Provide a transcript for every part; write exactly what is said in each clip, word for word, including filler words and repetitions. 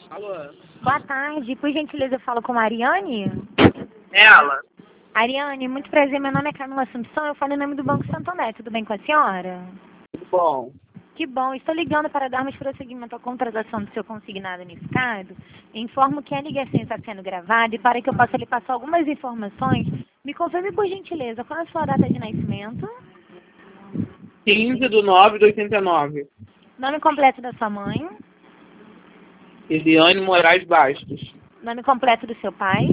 Alô? Boa tarde, por gentileza eu falo com a Ariane? Ela? Ariane, muito prazer, meu nome é Camila Assumpção, eu falo em nome do Banco Santander, tudo bem com a senhora? Tudo bom. Que bom, estou ligando para darmos prosseguimento à contratação do seu consignado unificado. Informo que a ligação está sendo gravada e para que eu possa lhe passar algumas informações, me confirme por gentileza, qual é a sua data de nascimento? quinze de nove de oitenta e nove. Nome completo da sua mãe? Eliane Moraes Bastos. Nome completo do seu pai?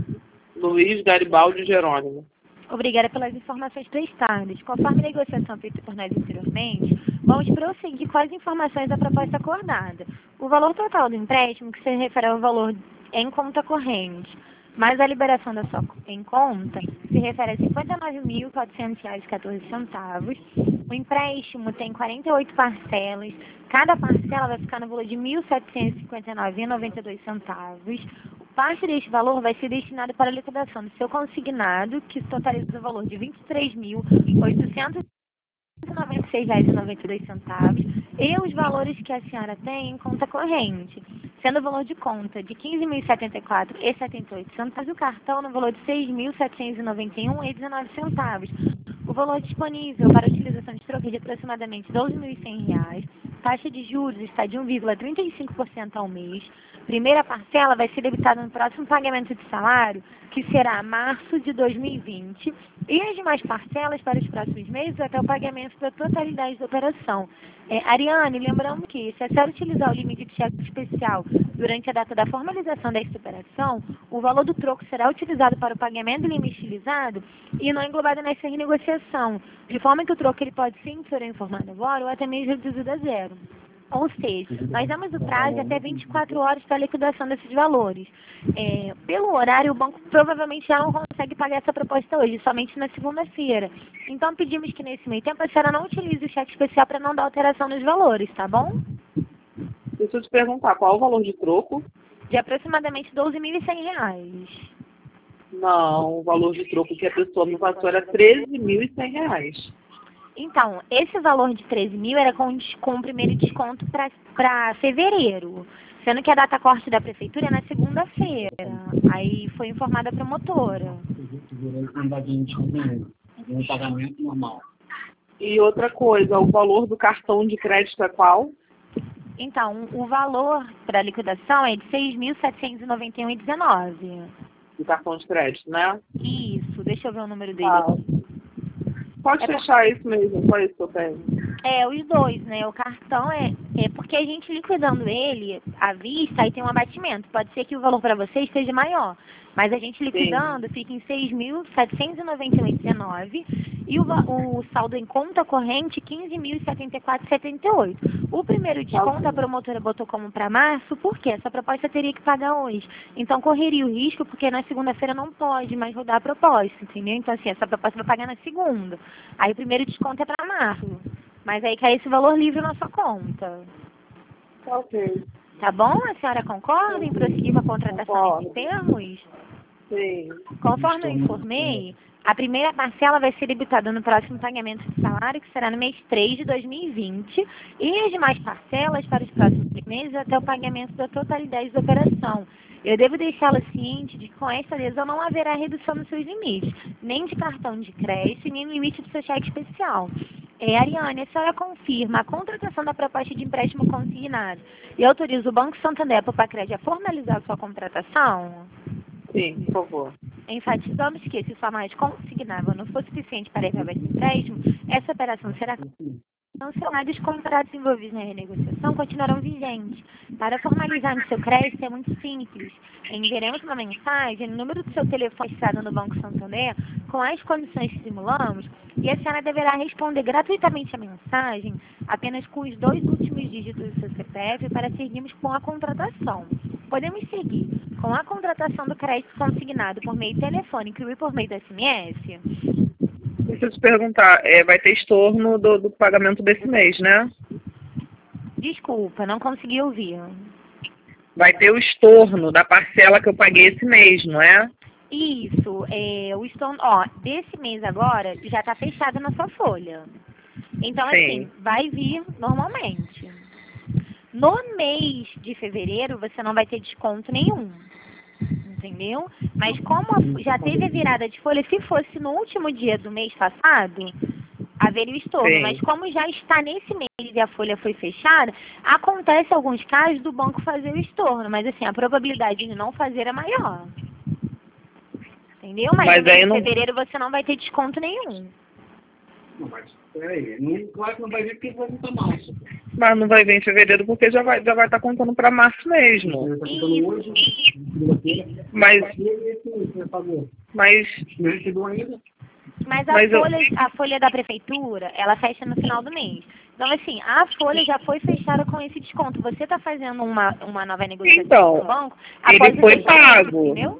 Luiz Garibaldi Jerônimo. Obrigada pelas informações prestadas. Conforme a negociação feita por nós anteriormente, vamos prosseguir com as informações da proposta acordada. O valor total do empréstimo, que se refere ao valor em conta corrente, mais a liberação da sua em conta, se refere a cinquenta e nove mil, quatrocentos reais e quatorze centavos. O empréstimo tem quarenta e oito parcelas. Cada parcela vai ficar no valor de mil setecentos e cinquenta e nove reais e noventa e dois centavos. Parte deste valor vai ser destinado para a liquidação do seu consignado, que totaliza o valor de vinte e três mil, oitocentos e noventa e seis reais e noventa e dois centavos, e os valores que a senhora tem em conta corrente, sendo o valor de conta de quinze mil e setenta e quatro reais e setenta e oito centavos, o cartão no valor de seis mil setecentos e noventa e um reais e dezenove centavos. O valor disponível para utilização de troca é de aproximadamente doze mil e cem reais. Taxa de juros está de um vírgula trinta e cinco por cento ao mês. Primeira parcela vai ser debitada no próximo pagamento de salário, que será março de dois mil e vinte, e as demais parcelas para os próximos meses até o pagamento da totalidade da operação. É, Ariane, lembrando que, se a senhora utilizar o limite de cheque especial durante a data da formalização desta operação, o valor do troco será utilizado para o pagamento do limite utilizado e não englobado nessa renegociação, de forma que o troco ele pode ser inferior em formato agora ou até mesmo reduzido a zero. Ou seja, nós damos o prazo de até vinte e quatro horas para a liquidação desses valores. É, pelo horário, o banco provavelmente já não consegue pagar essa proposta hoje, somente na segunda-feira. Então, pedimos que nesse meio tempo a senhora não utilize o cheque especial para não dar alteração nos valores, tá bom? Deixa eu te perguntar, qual é o valor de troco? De aproximadamente doze mil e cem reais. Não, o valor de troco que a pessoa me passou era treze mil e cem reais. Então, esse valor de treze mil era com, com o primeiro desconto para fevereiro, sendo que a data corte da prefeitura é na segunda-feira. Aí foi informada a promotora. Um pagamento normal. E outra coisa, o valor do cartão de crédito é qual? Então, o valor para liquidação é de seis mil setecentos e noventa e um reais e dezenove centavos. Do cartão de crédito, né? Isso, deixa eu ver o número dele Ah. aqui. Pode É fechar isso mesmo, só isso que eu tenho. É, os dois, né? O cartão é, é porque a gente liquidando ele à vista, aí tem um abatimento. Pode ser que o valor para você esteja maior, mas a gente liquidando fica em seis mil setecentos e noventa e um reais e dezenove centavos e o, va- o saldo em conta corrente quinze mil e setenta e quatro reais e setenta e oito centavos. O primeiro desconto a promotora botou como para março, porque essa proposta teria que pagar hoje. Então correria o risco, porque na segunda-feira não pode mais rodar a proposta, entendeu? Então assim, essa proposta vai pagar na segunda. Aí o primeiro desconto é para março. Mas aí cai esse valor livre na sua conta. Tá ok. Tá bom? A senhora concorda em prosseguir com a contratação Concordo. nesses termos? Sim. Conforme eu informei, a primeira parcela vai ser debitada no próximo pagamento de salário, que será no mês três de dois mil e vinte, e as demais parcelas para os próximos meses até o pagamento da totalidade da operação. Eu devo deixá-la ciente de que com esta adesão não haverá redução nos seus limites, nem de cartão de crédito, nem no limite do seu cheque especial. É, Ariane, a senhora confirma a contratação da proposta de empréstimo consignado e autoriza o Banco Santander para o Pacred a formalizar sua contratação? Sim, por favor. Enfatizamos que, se sua margem consignável não for suficiente para efetuar esse empréstimo, essa operação será cancelada e os contratos envolvidos na renegociação continuarão vigentes. Para formalizar no seu crédito é muito simples. Enviaremos uma mensagem no número do seu telefone registrado no Banco Santander com as condições que simulamos e a senhora deverá responder gratuitamente a mensagem apenas com os dois últimos dígitos do seu C P F para seguirmos com a contratação. Podemos seguir com a contratação do crédito consignado por meio telefônico e por meio do S M S? Deixa eu te perguntar, é, vai ter estorno do, do pagamento desse mês, né? Desculpa, não consegui ouvir. Vai ter o estorno da parcela que eu paguei esse mês, não é? Isso, é, o estorno, ó, desse mês agora já está fechado na sua folha. Então, Sim. assim, vai vir normalmente. No mês de fevereiro, você não vai ter desconto nenhum. Entendeu? Mas como já teve a virada de folha, se fosse no último dia do mês passado, haveria o estorno. Sim. Mas como já está nesse mês e a folha foi fechada, acontece alguns casos do banco fazer o estorno. Mas assim, a probabilidade de não fazer é maior. Entendeu? Mas, Mas no mês aí de não- fevereiro você não vai ter desconto nenhum. Não, mas peraí. Não, claro que não vai vir porque vai vir março. Mas não vai vir em fevereiro porque já vai já vai estar contando para março mesmo. Você está contando hoje, segunda-feira. Mas, E esse você pagou? mas, Não recebeu ainda? Mas a, Mas eu- folha, a folha da prefeitura, ela fecha no final do mês. Então, assim, a folha já foi fechada com esse desconto. Você está fazendo uma, uma nova negociação Então, com o banco ele após o foi fechamento, pago. entendeu?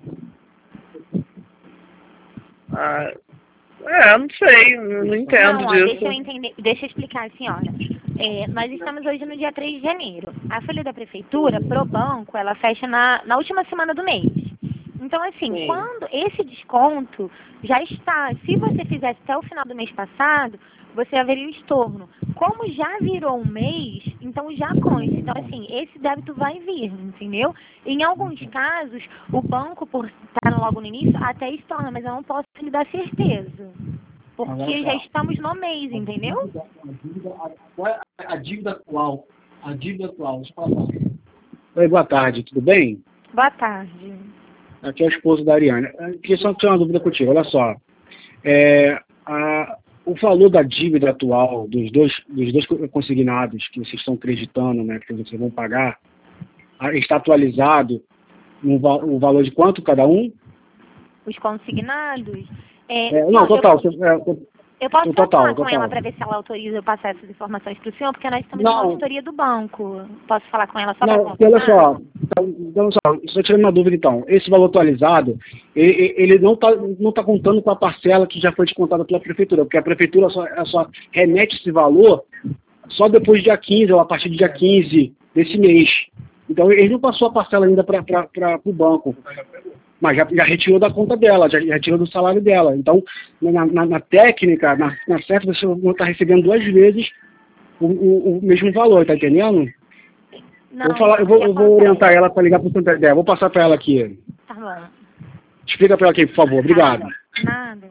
ah, é, não sei, eu não entendo Não, ó, disso. deixa eu entender, deixa eu explicar, senhora. É, nós estamos hoje no dia três de janeiro. A folha da prefeitura, pro banco, ela fecha na, na última semana do mês. Então, assim, Sim. quando esse desconto já está, se você fizesse até o final do mês passado, você haveria o estorno. Como já virou um mês, então já consta. Então, assim, esse débito vai vir, entendeu? Em alguns casos, o banco, por estar logo no início, até estorna, mas eu não posso lhe dar certeza. Porque já estamos no mês, entendeu? A dívida, a, qual é a dívida atual? A dívida atual, deixa eu falar. Oi, boa tarde, tudo bem? Boa tarde. Aqui é o esposo da Ariane. Eu queria só tirar uma dúvida contigo, olha só. É, a, o valor da dívida atual dos dois, dos dois consignados que vocês estão acreditando, né, que vocês vão pagar, a- está atualizado no va- o valor de quanto cada um? Os consignados. É, É, não, senhor, total. Eu, você- é, eu posso o total, falar com total. ela para ver se ela autoriza eu passar essas informações para o senhor, porque nós estamos Não. na auditoria do banco. Posso falar com ela só para Não, confirmar? olha só, então, então, só, só tirando uma dúvida então, esse valor atualizado, ele, ele não está não tá contando com a parcela que já foi descontada pela prefeitura, porque a prefeitura só, ela só remete esse valor só depois do dia quinze, ou a partir do dia quinze desse mês. Então ele não passou a parcela ainda para o banco, mas já, já retirou da conta dela, já, já retirou do salário dela. Então, na, na, na técnica, na, na certa, você não está recebendo duas vezes o, o, o mesmo valor, tá entendendo? Não, Vou falar, eu vou, eu vou orientar ela para ligar para o Santander. Vou passar para ela aqui. Tá bom. Explica para ela aqui, por favor. Obrigado. Nada.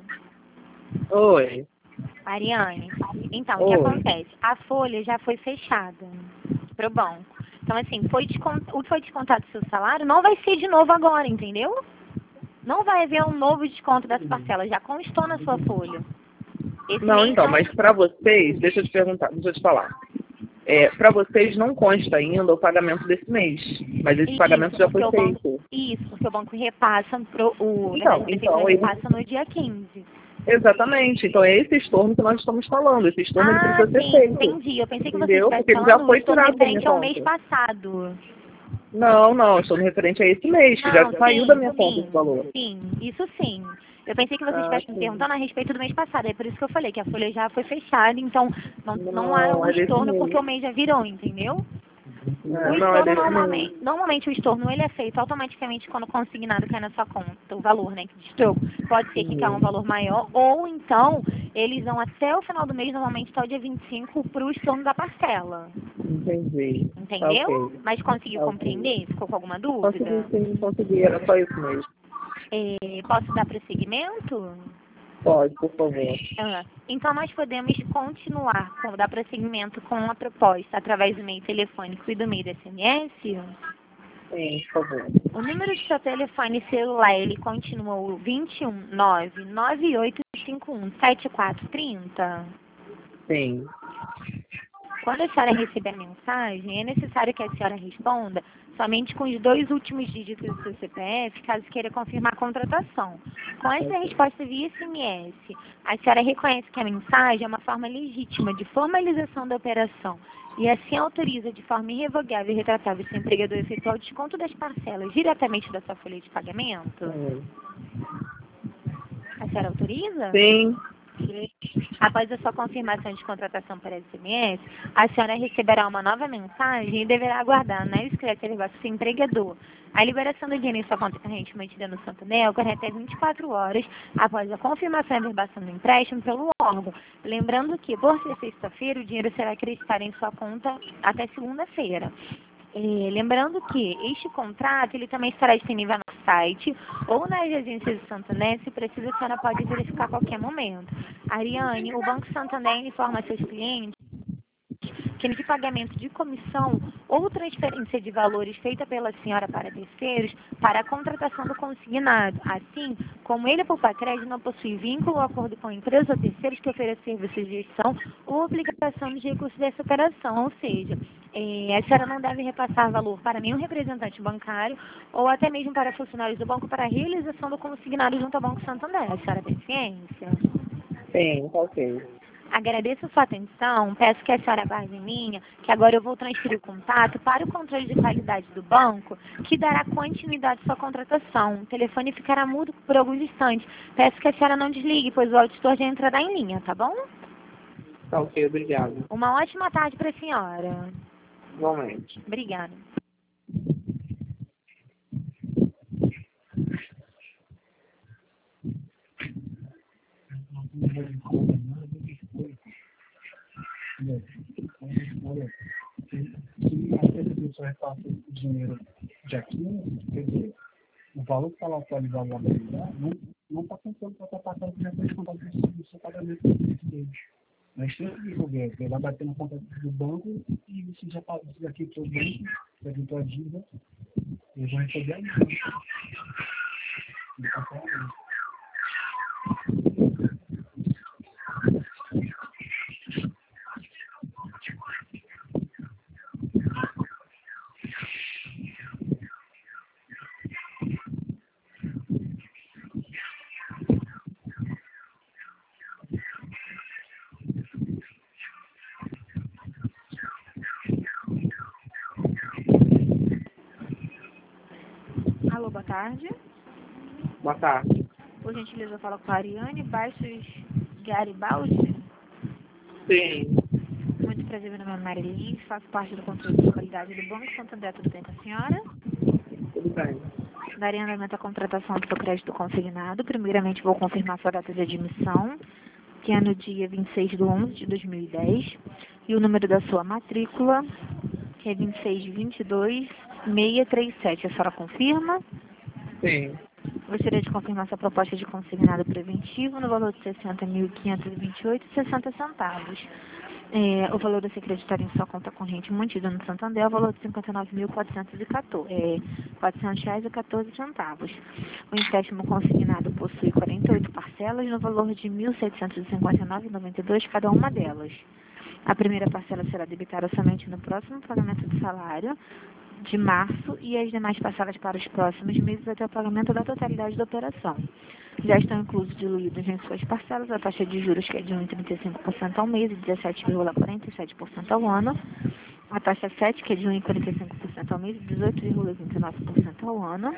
Oi. Ariane, então, o Oi. que acontece? A folha já foi fechada para o banco. Então, assim, foi descont... o que foi descontado do seu salário não vai ser de novo agora, entendeu? Não vai haver um novo desconto dessa parcela, já constou na sua folha. Esse Não, mês então, não- mas para vocês, deixa eu te perguntar, deixa eu te falar. É, para vocês não consta ainda o pagamento desse mês, mas esse Isso, pagamento já porque foi o banco- feito. Isso, porque o banco repassa, pro, o, Então, a prefeitura então, ele- repassa no dia quinze. Exatamente, então é esse estorno que nós estamos falando, esse estorno ele Ah, precisa ser sim, feito. entendi. Eu pensei que você Entendeu? estivesse Porque ele já falando foi o estorno tirado da minha referente ao conta. mês passado. Não, não, estorno referente a esse mês, que já Não, saiu sim, da minha sim, conta esse valor. Sim, isso sim. Eu pensei que você Ah, estivesse me sim. perguntando a respeito do mês passado. É por isso que eu falei que a folha já foi fechada, então não, não, Não, há um é desse estorno mês. porque o mês já virou, entendeu? É, O não, é estorno desse normalmente, mês. normalmente o estorno ele é feito automaticamente quando o consignado cai na sua conta, o valor, né, que destrou. Pode ser que caia um valor maior, ou então eles vão até o final do mês, normalmente até o dia vinte e cinco, para o estorno da parcela. Entendi. Entendeu? Tá ok. Mas conseguiu Tá ok. compreender? Ficou com alguma dúvida? Consegui sim, consegui, era só isso mesmo. É, posso dar prosseguimento? Pode, por favor. Ah, então, nós podemos continuar, com, dar prosseguimento com a proposta através do meio telefônico e do meio do S M S? Sim, por favor. O número de seu telefone celular, ele continua o dois um nove, nove oito cinco um, sete quatro três zero? Sim. Quando a senhora receber a mensagem, é necessário que a senhora responda somente com os dois últimos dígitos do seu C P F, caso queira confirmar a contratação. Com essa resposta via S M S, a senhora reconhece que a mensagem é uma forma legítima de formalização da operação e assim autoriza de forma irrevogável e retratável seu empregador a efetuar o desconto das parcelas diretamente da sua folha de pagamento? Sim. A senhora autoriza? Sim. Após a sua confirmação de contratação por S M S, a senhora receberá uma nova mensagem e deverá aguardar na exclusiva do seu empregador. A liberação do dinheiro em sua conta corrente mantida no Santander ocorre até vinte e quatro horas após a confirmação e averbação do empréstimo pelo órgão. Lembrando que, por ser sexta-feira, o dinheiro será acreditado em sua conta até segunda-feira. É, lembrando que este contrato ele também estará disponível no site ou nas agências do Santander, se precisa, a senhora pode verificar a qualquer momento. Ariane, o Banco Santander informa a seus clientes que de pagamento de comissão ou transferência de valores feita pela senhora para terceiros para a contratação do consignado. Assim, como ele, por Pacred, não possui vínculo ou acordo com a empresa ou terceiros que ofereça serviços de gestão ou obrigação de recursos dessa operação, ou seja, é, a senhora não deve repassar valor para nenhum representante bancário ou até mesmo para funcionários do banco para a realização do consignado junto ao Banco Santander. A senhora tem ciência? Sim, tá ok. Agradeço a sua atenção, peço que a senhora aguarde em linha, que agora eu vou transferir o contato para o controle de qualidade do banco, que dará continuidade à sua contratação. O telefone ficará mudo por alguns instantes. Peço que a senhora não desligue, pois o auditor já entrará em linha, tá bom? Tá ok, obrigado. Uma ótima tarde para a senhora. Igualmente. Obrigada. Se a pessoa repassa o dinheiro de aqui, quer dizer, o valor que está lá atualizado lá não está contando para estar passando por essa conta do seu pagamento deles. Mas tem que resolver, ele vai bater na conta do banco e se já está aqui para o banco, já quitou a dívida, eles vão receber a dívida. Alô, boa tarde. Boa tarde. Por gentileza, eu falo com a Ariane Baixos Garibaldi. Sim, Muito prazer, meu nome é Marilyn, faço parte do controle de qualidade do Banco Santander. Tudo bem com a senhora? tudo bem. Darei andamento à contratação do seu crédito consignado. Primeiramente, vou confirmar sua data de admissão, que é no dia vinte e seis de onze de dois mil e dez, e o número da sua matrícula, que é vinte e seis vinte e dois seiscentos e trinta e sete. A senhora confirma? Sim, Gostaria de confirmar sua proposta de consignado preventivo no valor de sessenta mil quinhentos e vinte e oito reais e sessenta centavos. É, o valor a ser creditado em sua conta corrente mantida no Santander é o valor de cinquenta e nove mil quatrocentos e quatorze reais e quatorze centavos. O empréstimo consignado possui quarenta e oito parcelas no valor de mil setecentos e cinquenta e nove reais e noventa e dois centavos cada uma delas. A primeira parcela será debitada somente no próximo pagamento do salário de março e as demais parcelas para os próximos meses até o pagamento da totalidade da operação. Já estão inclusos diluídos em suas parcelas a taxa de juros, que é de um vírgula trinta e cinco por cento ao mês e dezessete vírgula quarenta e sete por cento ao ano, a taxa sete, que é de um vírgula quarenta e cinco por cento ao mês e dezoito vírgula vinte e nove por cento ao ano,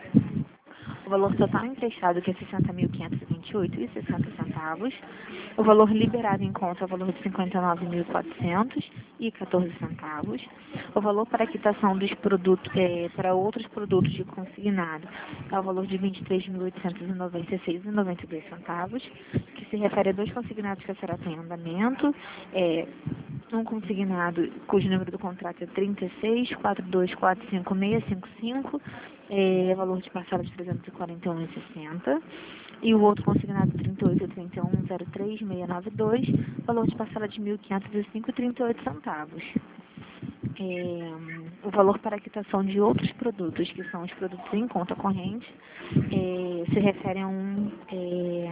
o valor total emprestado, que é sessenta mil quinhentos e vinte e oito reais e sessenta centavos, o valor liberado em conta é o valor de cinquenta e nove mil quatrocentos e quatorze centavos, o valor para quitação dos produtos, é, para outros produtos de consignado é o valor de vinte e três mil oitocentos e noventa e seis reais e noventa e dois centavos, que se refere a dois consignados que a senhora tem em andamento, é, um consignado cujo número do contrato é trinta e seis, quatro dois quatro cinco seis cinco cinco, é, valor de parcela de trezentos e quarenta e um reais e sessenta centavos, e o outro consignado trinta e oito, trinta e um, zero três, seiscentos e noventa e dois, valor de parcela de mil quinhentos e cinco reais e trinta e oito centavos. É, o valor para a quitação de outros produtos, que são os produtos em conta corrente, é, se refere a um... É,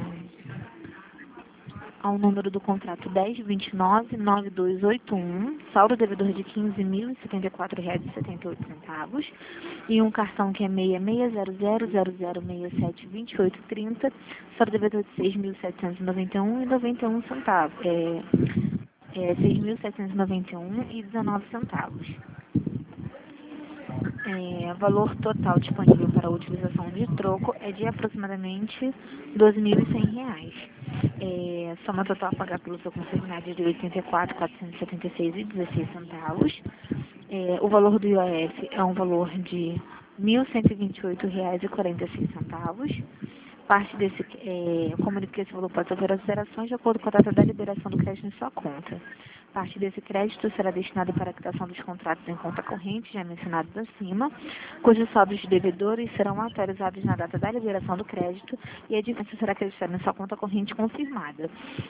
ao número do contrato dez vinte e nove, noventa e dois oitenta e um, saldo devedor de quinze mil e setenta e quatro reais e setenta e oito centavos, e um cartão que é seis seis zero zero zero zero seis sete dois oito três zero, saldo devedor de seis mil setecentos e noventa e um reais e noventa e um centavos, é, é seis mil setecentos e noventa e um reais e dezenove centavos. É, É, valor total disponível para a utilização de troco é de aproximadamente doze mil e cem reais. É, soma total a pagar pelo seu consignado é de oitenta e quatro mil quatrocentos e setenta e seis reais e dezesseis centavos. É, o valor do I O F é um valor de mil cento e vinte e oito reais e quarenta e seis centavos. Parte desse, é, comunica que esse valor pode sofrer alterações de acordo com a data da liberação do crédito em sua conta. Parte desse crédito será destinado para a quitação dos contratos em conta corrente, já mencionados acima, cujos saldos de devedores serão atualizados na data da liberação do crédito e a diferença será acreditada em sua conta corrente confirmada.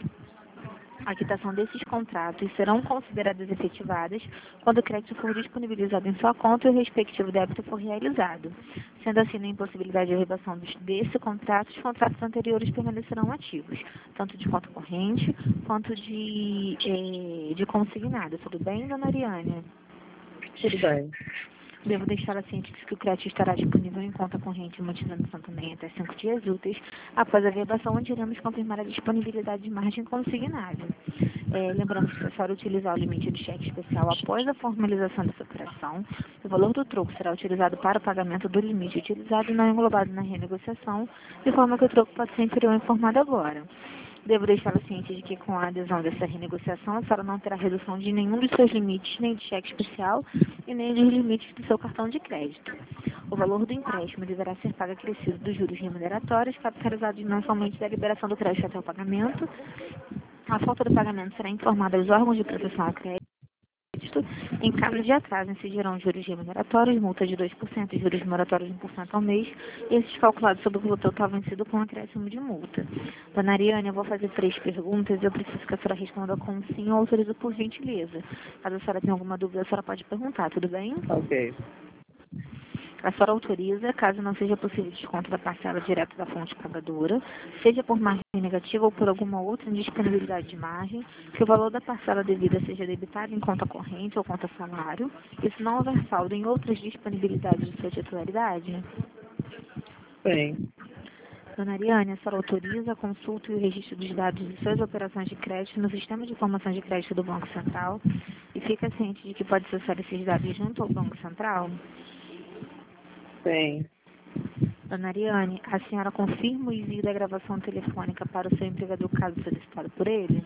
A quitação desses contratos serão consideradas efetivadas quando o crédito for disponibilizado em sua conta e o respectivo débito for realizado. Sendo assim, na impossibilidade de reversão desse contrato, os contratos anteriores permanecerão ativos, tanto de conta corrente quanto de, eh, de consignado. Tudo bem, dona Ariane? Tudo bem. Devo deixar a ciente de que o crédito estará disponível em conta corrente e manutenção também até cinco dias úteis após a verbação, onde iremos confirmar a disponibilidade de margem consignada. É, lembrando que se a senhora utilizar o limite do cheque especial após a formalização dessa operação, o valor do troco será utilizado para o pagamento do limite utilizado e não englobado na renegociação, de forma que o troco pode ser inferior ao informado agora. Devo deixá-la ciente de que, com a adesão dessa renegociação, a senhora não terá redução de nenhum dos seus limites, nem de cheque especial e nem dos limites do seu cartão de crédito. O valor do empréstimo deverá ser pago acrescido dos juros remuneratórios, capitalizados mensalmente da liberação do crédito até o pagamento. A falta do pagamento será informada aos órgãos de proteção ao crédito. Em caso de atraso, incidirão juros remuneratórios, multa de dois por cento e juros moratórios de um por cento ao mês, esses calculados sobre o valor total vencido com acréscimo de multa. Dona Ariane, eu vou fazer três perguntas e eu preciso que a senhora responda com sim ou autorizo por gentileza. Caso a senhora tenha alguma dúvida, a senhora pode perguntar, tudo bem? Ok. A senhora autoriza, caso não seja possível desconto da parcela direta da fonte pagadora, seja por margem negativa ou por alguma outra indisponibilidade de margem, que o valor da parcela devida seja debitado em conta corrente ou conta salário, e se não houver saldo em outras disponibilidades de sua titularidade? Bem. Dona Ariane, a senhora autoriza a consulta e o registro dos dados de suas operações de crédito no Sistema de Informação de Crédito do Banco Central e fica ciente de que pode acessar esses dados junto ao Banco Central? Sim. Dona Ariane, a senhora confirma o envio da gravação telefônica para o seu empregador caso solicitado por ele?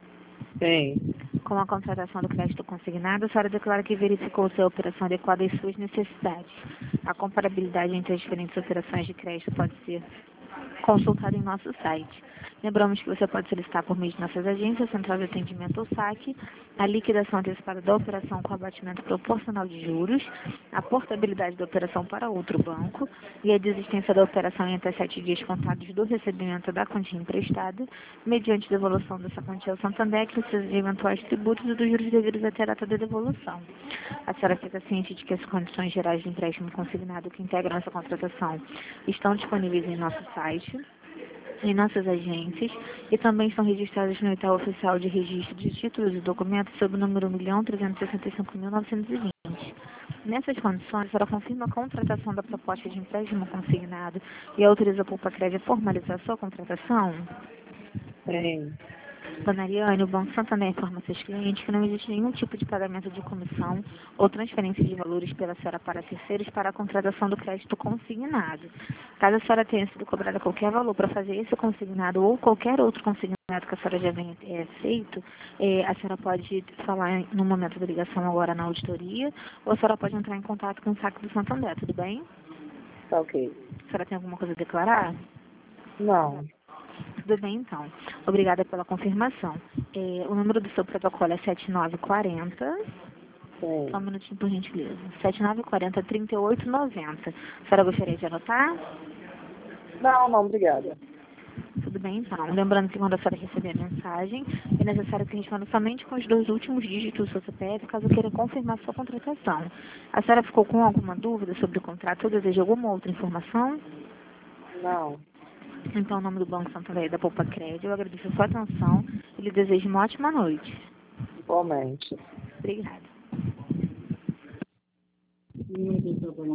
Sim. Com a contratação do crédito consignado, a senhora declara que verificou se a operação adequada às suas necessidades. A comparabilidade entre as diferentes operações de crédito pode ser consultada em nosso site. Lembramos que você pode solicitar por meio de nossas agências, Central de Atendimento ou saque, a liquidação antecipada da operação com abatimento proporcional de juros, a portabilidade da operação para outro banco e a desistência da operação em até sete dias contados do recebimento da quantia emprestada, mediante devolução dessa quantia ao Santander, que precisa de eventuais tributos e dos juros devidos até a data da devolução. A senhora fica ciente de que as condições gerais de empréstimo consignado que integram essa contratação estão disponíveis em nosso site, em nossas agências, e também estão registradas no edital oficial de registro de títulos e documentos sob o número um milhão trezentos e sessenta e cinco mil novecentos e vinte. Nessas condições, a senhora confirma a contratação da proposta de empréstimo consignado e autoriza a Poupa-Crédito a formalizar sua contratação? Sim. Dona Ariane, o Banco Santander informa seus clientes que não existe nenhum tipo de pagamento de comissão ou transferência de valores pela senhora para terceiros para a contratação do crédito consignado. Caso a senhora tenha sido cobrada qualquer valor para fazer esse consignado ou qualquer outro consignado que a senhora já venha é, feito, é, a senhora pode falar no momento da ligação agora na auditoria, ou a senhora pode entrar em contato com o saque do Santander, tudo bem? Tá ok. A senhora tem alguma coisa a declarar? Não. Tudo bem, então. Obrigada pela confirmação. É, o número do seu protocolo é sete nove quatro zero. Sim. Só um minutinho, por gentileza. sete nove quatro zero, trinta e oito noventa. A senhora gostaria de anotar? Não, não, obrigada. Tudo bem, então. Lembrando que quando a senhora receber a mensagem, é necessário que responda somente com os dois últimos dígitos do seu C P F, caso queira confirmar sua contratação. A senhora ficou com alguma dúvida sobre o contrato ou deseja alguma outra informação? Não. Então, em nome do Banco Santander e da Poupa-Crédito, eu agradeço a sua atenção e lhe desejo uma ótima noite. Igualmente. Obrigada.